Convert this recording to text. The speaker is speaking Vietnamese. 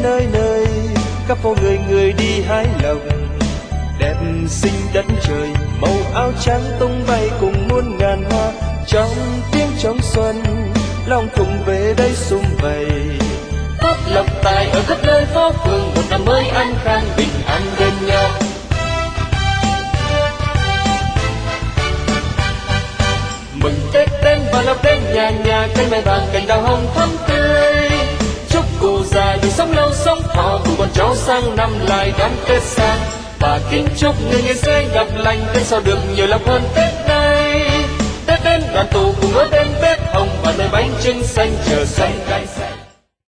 nơi nơi, khắp phố người người đi hái lộc. Đẹp xinh đất trời, màu áo trắng tung bay cùng muôn ngàn hoa. Trong tiếng trống xuân, lòng cùng về đây sum vầy. Phúc lộc tài ở khắp nơi phố phường, một năm mới an khang bình an bên nhau. Mừng Tết đến và lộc đến nhà nhà, cây mai vàng cành đào hồng thắm tươi. Chúc cụ già được sống lâu sống thọ, cùng con cháu sang năm lại đón Tết sang. Và kính chúc người người sẽ gặp lành, Tết sau được nhiều lộc hơn Tết nay. Tết đến đoàn tụ cùng ước đến Tết hồng, và nơi bánh trưng xanh chờ xuân cay xanh.